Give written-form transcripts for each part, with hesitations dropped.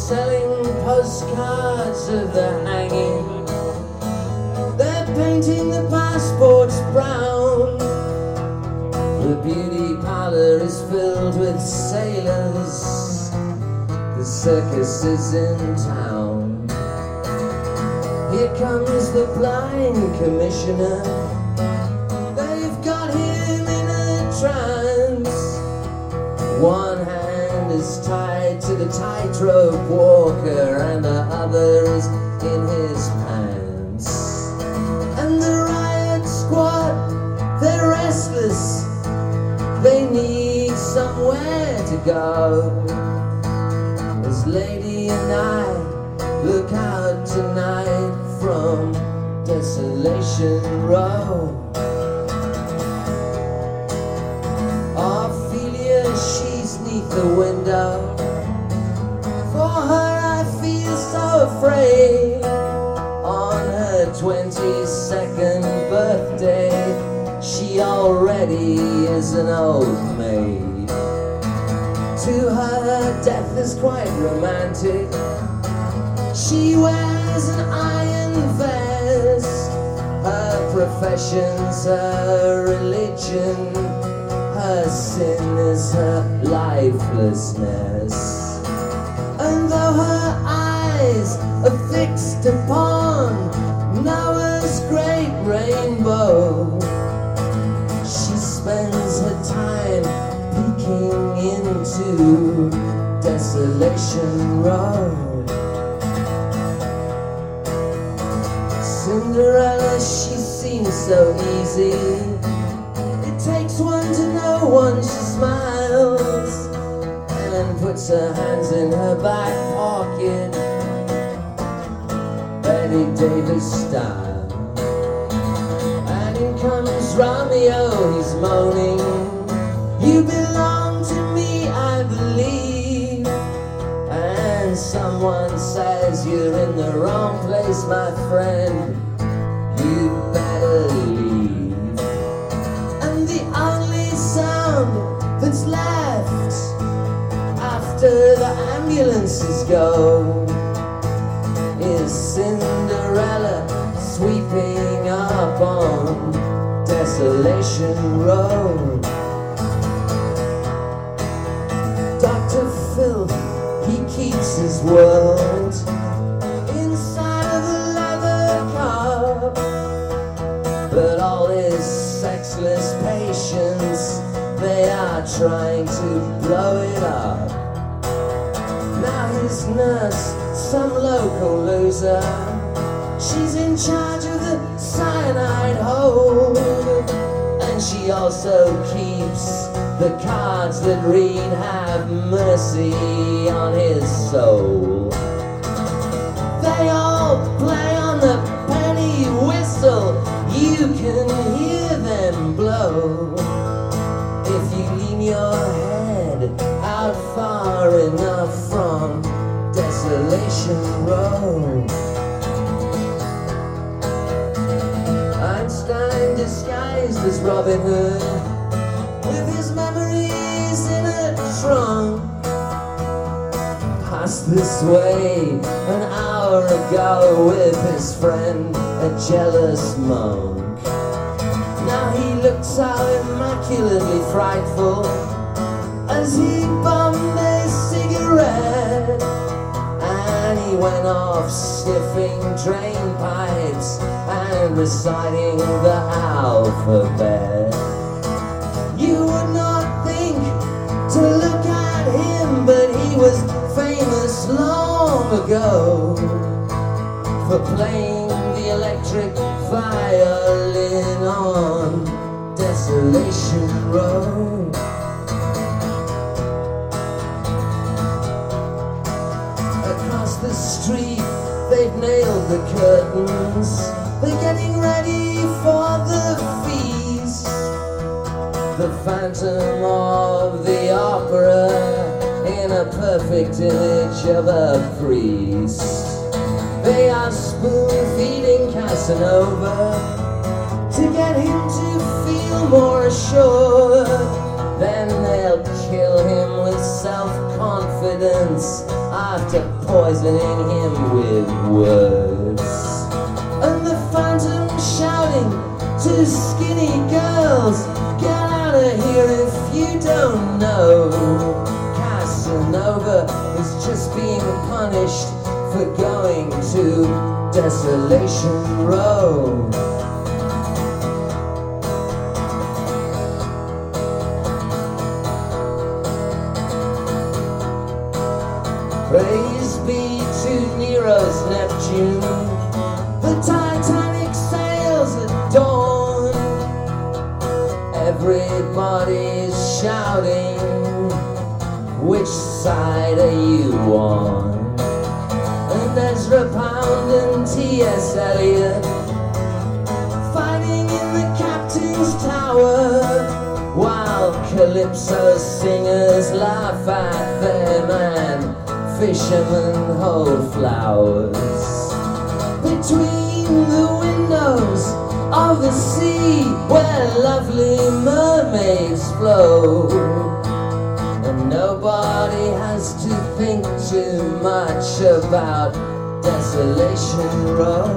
selling postcards of the hanging. They're painting the passports brown. The beauty parlor is filled with sailors. The circus is in town. Here comes the blind commissioner. They've got him in a trance. One hand is tied to the tightrope walker and the other is in his pants. And the riot squad, they're restless. They need somewhere to go. As Lady and I look out tonight from Desolation Row. Ophelia, she's neath the window. For her I feel so afraid. On her 22nd birthday, she already is an old maid. To her, death is quite romantic. She wears an iron vest. Her profession's her religion. Her sin is her lifelessness. And though her eyes are fixed upon Noah's great rainbow, she spends her time peeking into Desolation Row. Cinderella, she seems so easy. It takes one to know one. She smiles and puts her hands in her back pocket, Betty Davis style. And in comes Romeo, he's moaning, "You belong to me, I believe." And someone says, "You're in the wrong place, my friend. You better leave." And the only sound that's left after the ambulances go is Cinderella sweeping up on Desolation Road. Dr. Phil, he keeps his world inside of the leather cup, but all his sexless patients, they are trying to blow it up. Now his nurse, some local loser, she's in charge of the cyanide hold, and she also keeps the cards that read "Have mercy on his soul." They all play on the penny whistle. You can hear them blow if you lean your head out far enough from Desolation Row. Einstein disguised as Robin Hood, with his memories in a trunk, passed this way an hour ago with his friend, a jealous monk. Now he looks so immaculately frightful as he bummed a cigarette, and he went off sniffing drain pipes and reciting the alphabet. You would not think to look at him, but he was famous long ago for playing the electric violin on Desolation Row. Across the street, they've nailed the curtains. They're getting ready for the feast. The Phantom of the Opera in a perfect image of a priest. They are spoon-feeding Casanova to get him to feel more assured. Then they'll kill him with self-confidence. I after poisoning him with words. And the phantom shouting to skinny girls, get out of here if you don't know. Casanova is just being punished for going to Desolation Row. Praise be to Nero's Neptune, the Titanic sails at dawn. Everybody's shouting, which side are you on? And Ezra Pound and T.S. Eliot fighting in the captain's tower, while Calypso singers laugh at them and fishermen hold flowers. Between the windows of the sea where lovely mermaids flow, and nobody has to think too much about Desolation Row.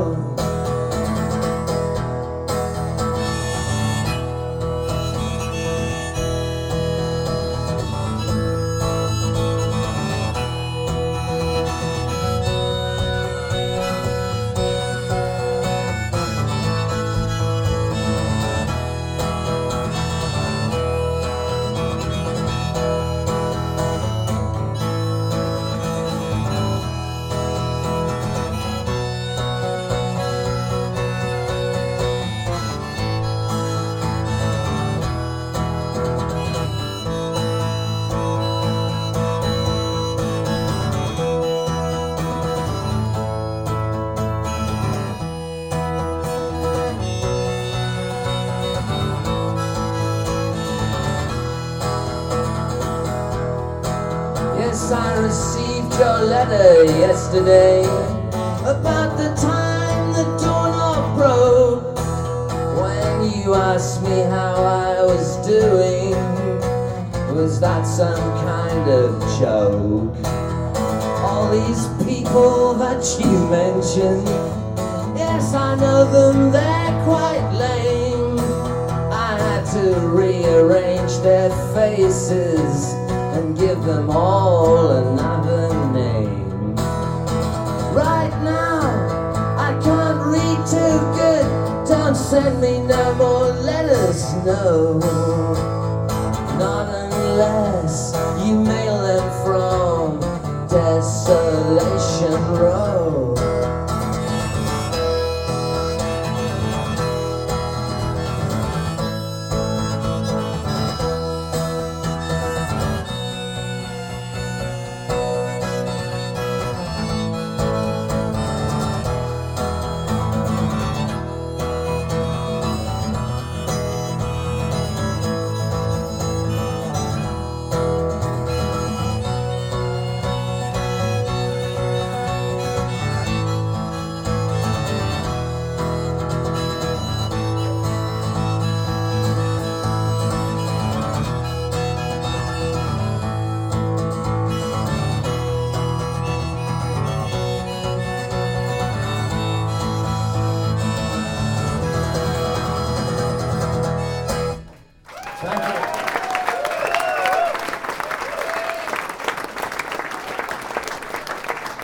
Yes, I received your letter yesterday about the time the doorknob broke. When you asked me how I was doing, was that some kind of joke? All these people that you mentioned, yes, I know them, they're quite lame. I had to rearrange their faces and give them all another name. Right now, I can't read too good. Don't send me no more letters, no. Not unless you mail them from Desolation Row.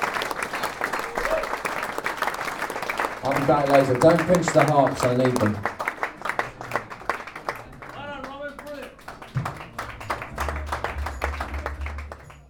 I'll be back later. Don't pinch the harps, I need them.